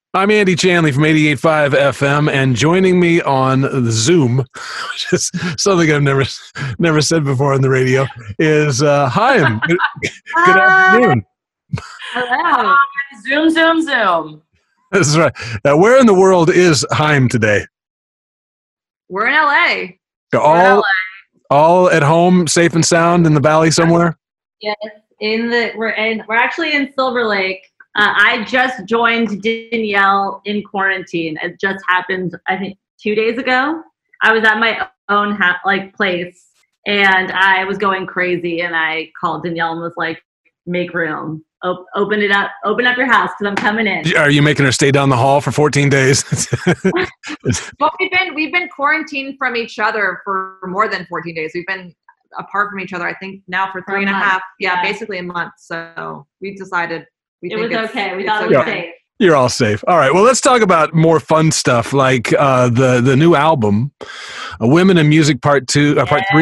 I'm Andy Chanley from 88.5 FM, and joining me on the Zoom, which is something I've never said before on the radio, is Chaim. Good Hi. afternoon. Hello. Zoom, zoom, zoom. This is right. Where in the world is Chaim today? We're in LA. All at home, safe and sound in the valley somewhere? Yes, we're actually in Silver Lake. I just joined Danielle in quarantine. It just happened, I think, 2 days ago. I was at my own place, and I was going crazy, and I called Danielle and was like, "Make room, open up your house because I'm coming in." Are you making her stay down the hall for 14 days? Well, we've been quarantined from each other for more than 14 days. We've been apart from each other, I think, now for 3.5. Yeah, basically a month. So we decided it was okay. We thought it was safe. You're all safe. All right. Well, let's talk about more fun stuff like the new album, Women in Music Part 3.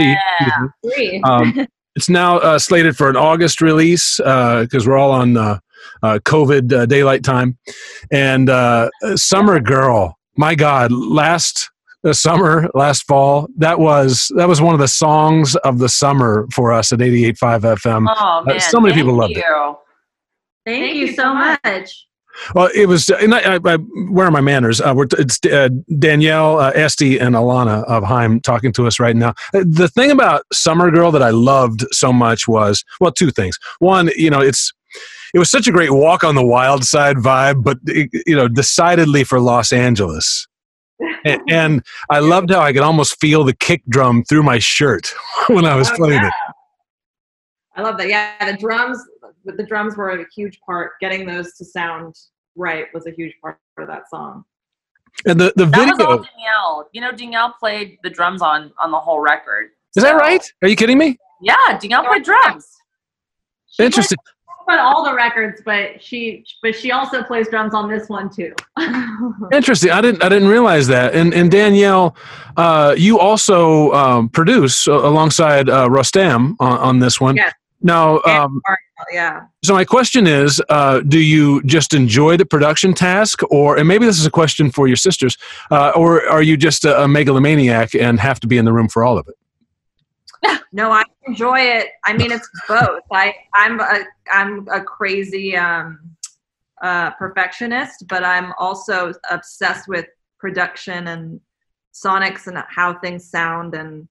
It's now slated for an August release because we're all on COVID daylight time. And Summer Girl, my God, last fall, that was one of the songs of the summer for us at 88.5 FM. Oh, man. So many people loved it. Thank you so much. Well, it was. Where are my manners? It's Danielle, Esty, and Alana of Chaim talking to us right now. The thing about Summer Girl that I loved so much was, well, two things. One, it was such a great Walk on the Wild Side vibe, but decidedly for Los Angeles. And I loved how I could almost feel the kick drum through my shirt when I was playing it. I love that. Yeah, the drums were a huge part. Getting those to sound right was a huge part of that song. And the video. That was all Danielle. Danielle played the drums on the whole record. Is that right? Are you kidding me? Yeah, Danielle played drums. Interesting. On all the records, but she also plays drums on this one too. Interesting. I didn't realize that. And Danielle, you also produce alongside Rostam on this one. Yes. Now, yeah. So my question is, do you just enjoy the production task, and maybe this is a question for your sisters, or are you just a megalomaniac and have to be in the room for all of it? No, I enjoy it. I mean, it's both. I'm a crazy perfectionist, but I'm also obsessed with production and sonics and how things sound. And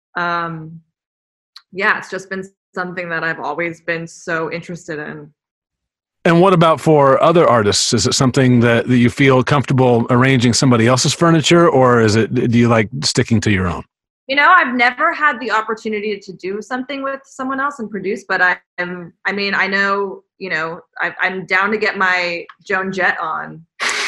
it's just been something that I've always been so interested in. And what about for other artists? Is it something that you feel comfortable arranging somebody else's furniture, or do you like sticking to your own? I've never had the opportunity to do something with someone else and produce, but I'm down to get my Joan Jett on.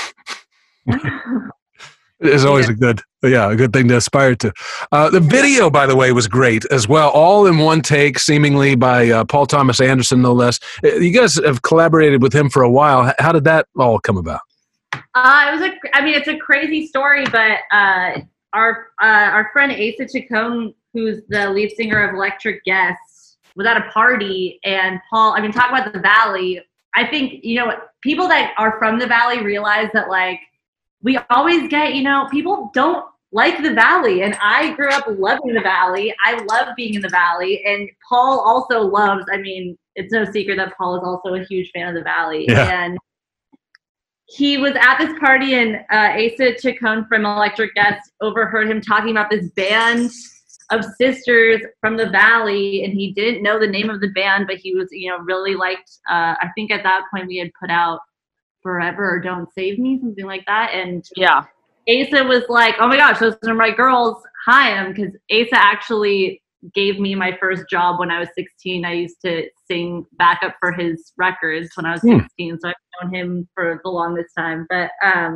It's always a good thing to aspire to. The video, by the way, was great as well. All in one take, seemingly by Paul Thomas Anderson, no less. You guys have collaborated with him for a while. How did that all come about? It's a crazy story, but our friend Asa Chacon, who's the lead singer of Electric Guest, was at a party, and Paul, talk about the Valley. I think, people that are from the Valley realize that, we always get, people don't like the Valley, and I grew up loving the Valley. I love being in the Valley, and Paul also loves, it's no secret that Paul is also a huge fan of the Valley. Yeah. And he was at this party, and Asa Chacon from Electric Guest overheard him talking about this band of sisters from the Valley, and he didn't know the name of the band, but he was, really liked, I think at that point we had put out Forever or Don't Save Me, something like that. And yeah, Asa was like, oh my gosh, those are my girls. Hi, because Asa actually gave me my first job when I was 16. I used to sing backup for his records when I was 16, so I've known him for the longest time. But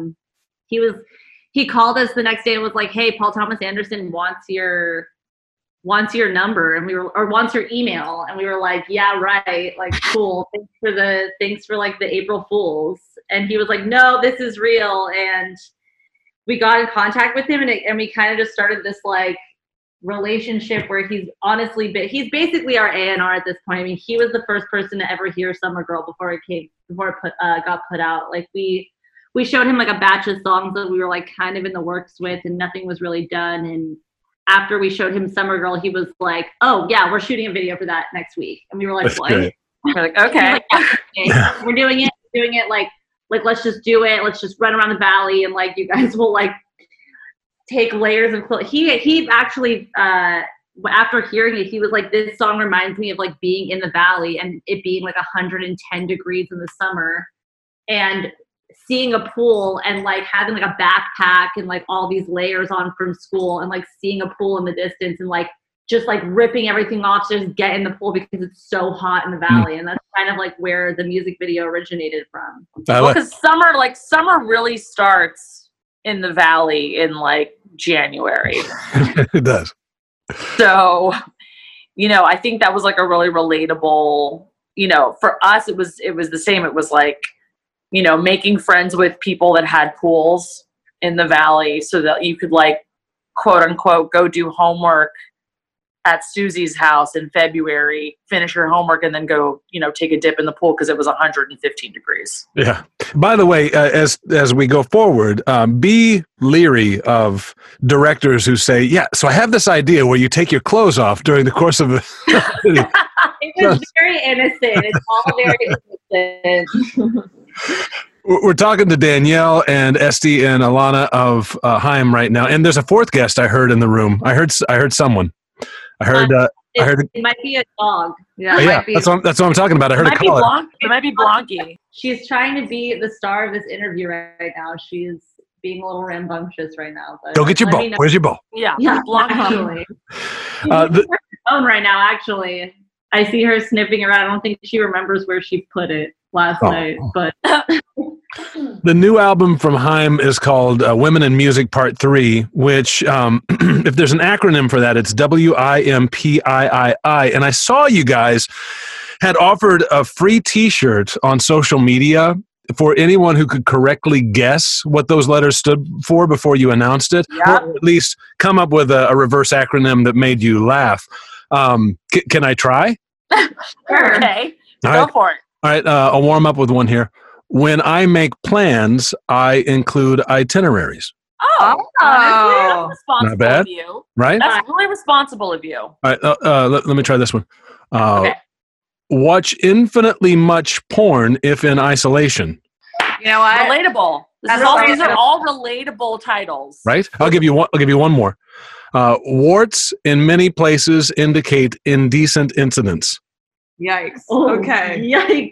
he called us the next day and was like, hey, Paul Thomas Anderson wants your number, and wants your email, and we were like, yeah, right, cool, thanks for the April Fools. And he was like, no, this is real. And we got in contact with him, and we kind of just started this relationship where he's basically our A&R at this point. He was the first person to ever hear Summer Girl before it got put out. We we showed him like a batch of songs that we were like kind of in the works with, and nothing was really done. And after we showed him Summer Girl, he was like, "Oh yeah, we're shooting a video for that next week." And we were like, That's "What?" great. We're like, okay. Like, "Okay, we're doing it like let's just do it. Let's just run around the valley, and like you guys will like take layers of clothes." He actually after hearing it, he was like, "This song reminds me of like being in the valley and it being like 110 degrees in the summer, and seeing a pool and like having like a backpack and like all these layers on from school, and like seeing a pool in the distance and like just like ripping everything off to just get in the pool because it's so hot in the valley." And that's kind of like where the music video originated from. Well, because summer really starts in the valley in like January. It does. So, I think that was like a really relatable, for us, it was the same. It was like, making friends with people that had pools in the valley so that you could like, quote unquote, go do homework at Susie's house in February, finish your homework, and then go, take a dip in the pool because it was 115 degrees. Yeah. By the way, as we go forward, be leery of directors who say, "Yeah, so I have this idea where you take your clothes off during the course of a." It was very innocent. It's all very innocent. We're talking to Danielle and Esty and Alana of Haim right now, and there's a fourth guest I heard in the room. I heard someone. I heard. It might be a dog. Yeah, Oh, yeah, that's what I'm talking about. I heard a caller. It might be Blanky. She's trying to be the star of this interview right now. She's being a little rambunctious right now. But Go get your bow. Where's your bow? Yeah, Blanky. Blanky. She's on her phone right now. Actually, I see her sniffing around. I don't think she remembers where she put it last night, but. The new album from Haim is called Women in Music Part 3, which, if there's an acronym for that, it's WIMPIII. And I saw you guys had offered a free T-shirt on social media for anyone who could correctly guess what those letters stood for before you announced it, Yep. or at least come up with a reverse acronym that made you laugh. Can I try? Sure. Okay, All go right. for it. All right, I'll warm up with one here. When I make plans, I include itineraries. Oh, honestly, that's responsible Not bad. of you. Right? That's really responsible of you. All right, let me try this one. Okay. Watch infinitely much porn if in isolation. You know what? Relatable. These are all relatable titles. Right? I'll give you one more. Warts in many places indicate indecent incidents. Yikes. Oh, Okay.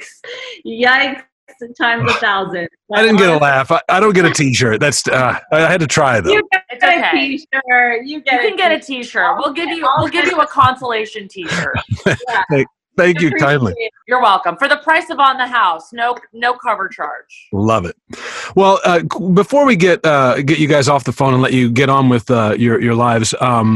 Yikes times 1,000. I didn't get a laugh. I don't get a T-shirt. That's I had to try though. You get It's a okay. T-shirt. You You can get a T-shirt. We'll give you a consolation T-shirt. Thank you kindly. You're welcome. For the price of on the house, no cover charge. Love it. Well, before we get you guys off the phone and let you get on with your lives,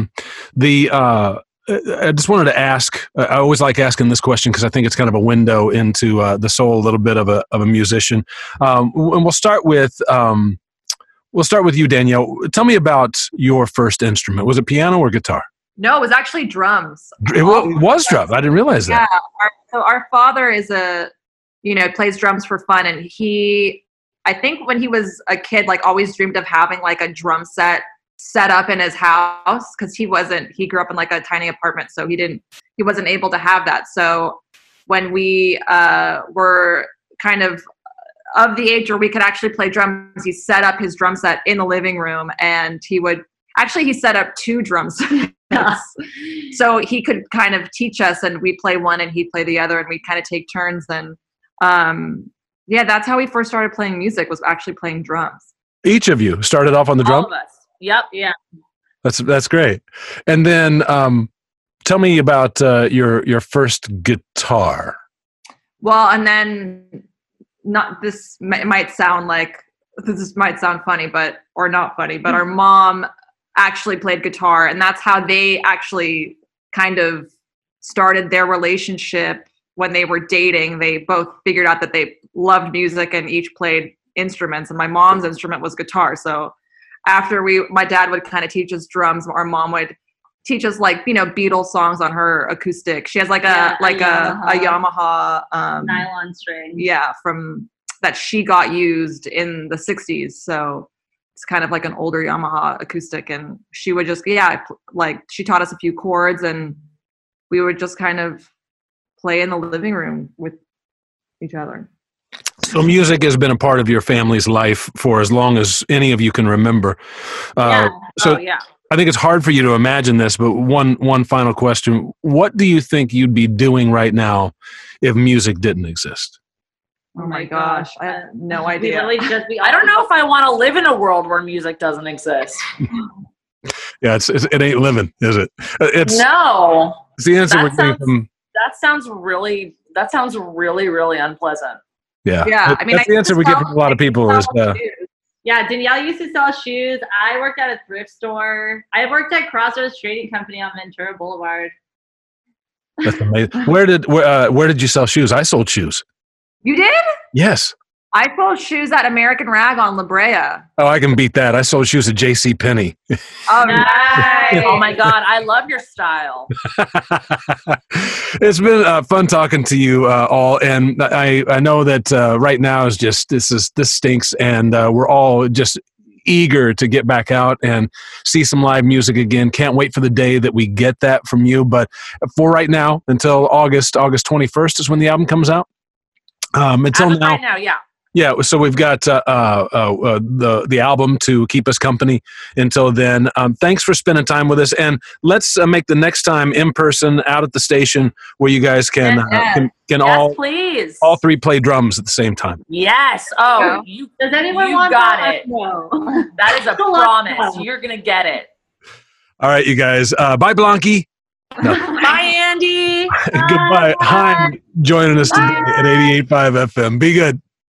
I just wanted to ask. I always like asking this question because I think it's kind of a window into the soul, a little bit of a musician. And we'll start with you, Danielle. Tell me about your first instrument. Was it piano or guitar? No, it was actually drums. It was drums. I didn't realize that. Yeah. Our father is plays drums for fun, and I think when he was a kid, like always dreamed of having like a drum set up in his house because he grew up in like a tiny apartment, so he wasn't able to have that. So when we were kind of the age where we could actually play drums, he set up his drum set in the living room, and he set up 2 drum sets. So he could kind of teach us, and we'd play one and he'd play the other, and we'd kind of take turns. And that's how we first started playing music, was actually playing drums. Each of you started off on the drum? All of us. Yep. Yeah. That's great. And then tell me about your first guitar. Well, and then this might sound funny, or not funny, but our mom actually played guitar, and that's how they actually kind of started their relationship. When they were dating, they both figured out that they loved music and each played instruments, and my mom's instrument was guitar. So after my dad would kind of teach us drums, our mom would teach us Beatles songs on her acoustic. She has a Yamaha nylon string. Yeah, from that she got used in the 60s. So it's kind of like an older Yamaha acoustic. And she would just, like she taught us a few chords and we would just kind of play in the living room with each other. So music has been a part of your family's life for as long as any of you can remember. Yeah. So yeah. I think it's hard for you to imagine this, but one final question. What do you think you'd be doing right now if music didn't exist? Oh my gosh. I have no idea. I don't know if I want to live in a world where music doesn't exist. Yeah, it ain't living, is it? No. It's the answer we're getting from. That sounds really, really unpleasant. Yeah. Yeah. I mean, that's the answer we get from a lot of people is. Yeah, Danielle used to sell shoes. I worked at a thrift store. I worked at Crossroads Trading Company on Ventura Boulevard. That's amazing. Where did you sell shoes? I sold shoes. You did? Yes. I sold shoes at American Rag on La Brea. Oh, I can beat that. I sold shoes at J.C. Penney. Oh, nice. Oh my God, I love your style. It's been fun talking to you all, and I know that right now is just this stinks, and we're all just eager to get back out and see some live music again. Can't wait for the day that we get that from you. But for right now, until August 21st is when the album comes out. Until now, right now, yeah. Yeah, so we've got the album to keep us company until then. Thanks for spending time with us, and let's make the next time in person out at the station where you guys can please. all three play drums at the same time. Yes. Oh, does anyone you want got that? it? No. That is a promise. You're gonna get it. All right, you guys. Bye, Blanky. No. Bye, Andy. Goodbye. Hi, joining us today at 88.5 FM. Be good.